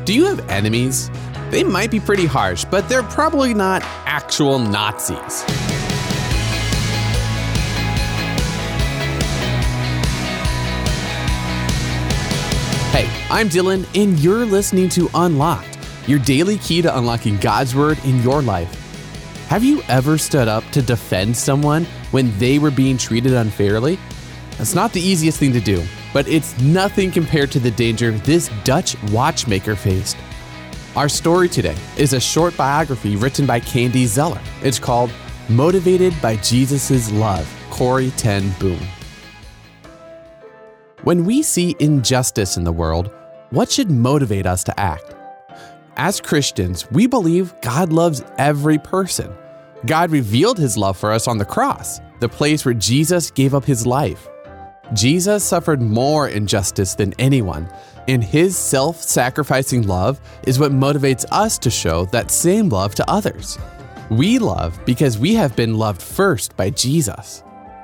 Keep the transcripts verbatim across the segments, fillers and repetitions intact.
Do you have enemies? They might be pretty harsh, but they're probably not actual Nazis. Hey, I'm Dylan, and you're listening to Unlocked, your daily key to unlocking God's Word in your life. Have you ever stood up to defend someone when they were being treated unfairly? It's not the easiest thing to do, but it's nothing compared to the danger this Dutch watchmaker faced. Our story today is a short biography written by Candy Zeller. It's called Motivated by Jesus' Love, Corrie ten Boom. When we see injustice in the world, what should motivate us to act? As Christians, we believe God loves every person. God revealed his love for us on the cross, the place where Jesus gave up his life. Jesus suffered more injustice than anyone, and his self-sacrificing love is what motivates us to show that same love to others. We love because we have been loved first by Jesus.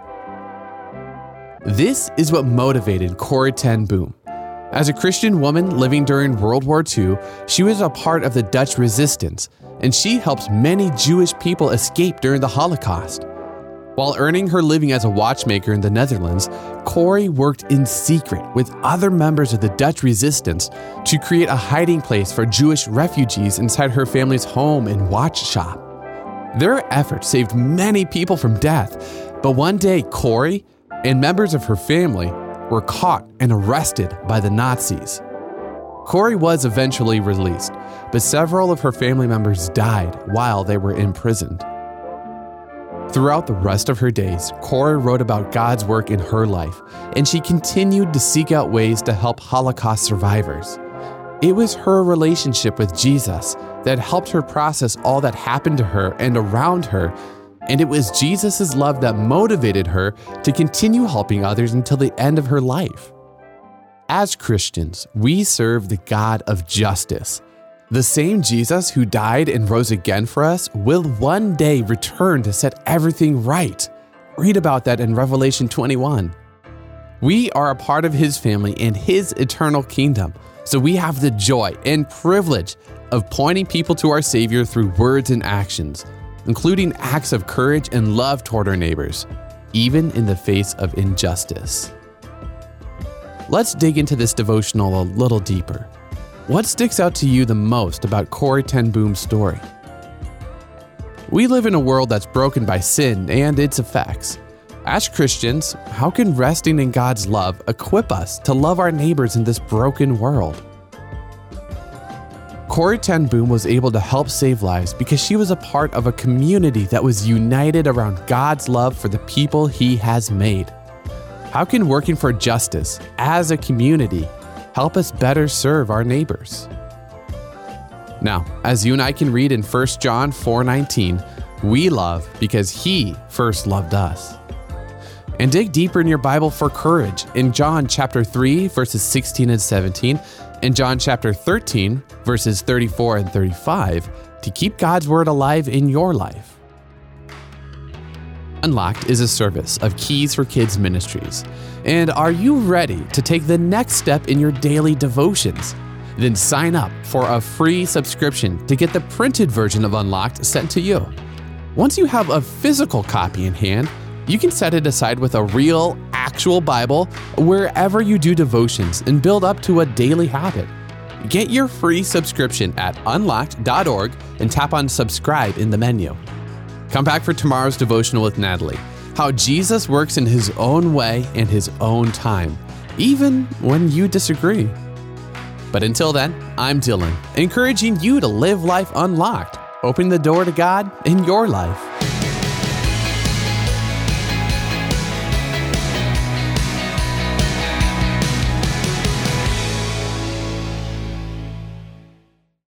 This is what motivated Corrie ten Boom. As a Christian woman living during World War Two, she was a part of the Dutch resistance, and she helped many Jewish people escape during the Holocaust. While earning her living as a watchmaker in the Netherlands, Corrie worked in secret with other members of the Dutch resistance to create a hiding place for Jewish refugees inside her family's home and watch shop. Their efforts saved many people from death, but one day Corrie and members of her family were caught and arrested by the Nazis. Corrie was eventually released, but several of her family members died while they were imprisoned. Throughout the rest of her days, Corrie wrote about God's work in her life, and she continued to seek out ways to help Holocaust survivors. It was her relationship with Jesus that helped her process all that happened to her and around her, and it was Jesus' love that motivated her to continue helping others until the end of her life. As Christians, we serve the God of justice. The same Jesus who died and rose again for us will one day return to set everything right. Read about that in Revelation twenty-one. We are a part of his family and his eternal kingdom, so we have the joy and privilege of pointing people to our Savior through words and actions, including acts of courage and love toward our neighbors, even in the face of injustice. Let's dig into this devotional a little deeper. What sticks out to you the most about Corrie ten Boom's story? We live in a world that's broken by sin and its effects. As Christians, how can resting in God's love equip us to love our neighbors in this broken world? Corrie ten Boom was able to help save lives because she was a part of a community that was united around God's love for the people he has made. How can working for justice as a community help us better serve our neighbors? Now, as you and I can read in First John four nineteen, we love because he first loved us. And dig deeper in your Bible for courage in John chapter three, verses sixteen and seventeen, and John chapter thirteen, verses thirty-four and thirty-five, to keep God's word alive in your life. Unlocked is a service of Keys for Kids Ministries. And are you ready to take the next step in your daily devotions? Then sign up for a free subscription to get the printed version of Unlocked sent to you. Once you have a physical copy in hand, you can set it aside with a real, actual Bible wherever you do devotions and build up to a daily habit. Get your free subscription at unlocked dot org and tap on subscribe in the menu. Come back for tomorrow's devotional with Natalie, how Jesus works in his own way and his own time, even when you disagree. But until then, I'm Dylan, encouraging you to live life unlocked, opening the door to God in your life.